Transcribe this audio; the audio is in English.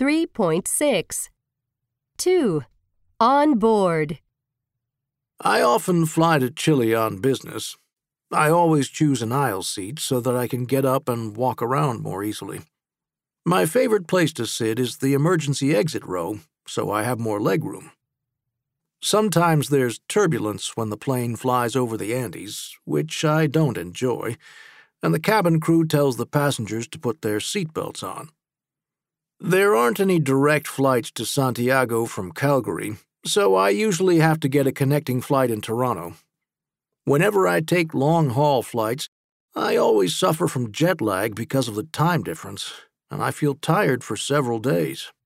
3.6. 2. On board. I often fly to Chile on business. I always choose an aisle seat so that I can get up and walk around more easily. My favorite place to sit is the emergency exit row, so I have more legroom. Sometimes there's turbulence when the plane flies over the Andes, which I don't enjoy, and the cabin crew tells the passengers to put their seatbelts on. There aren't any direct flights to Santiago from Calgary, so I usually have to get a connecting flight in Toronto. Whenever I take long-haul flights, I always suffer from jet lag because of the time difference, and I feel tired for several days.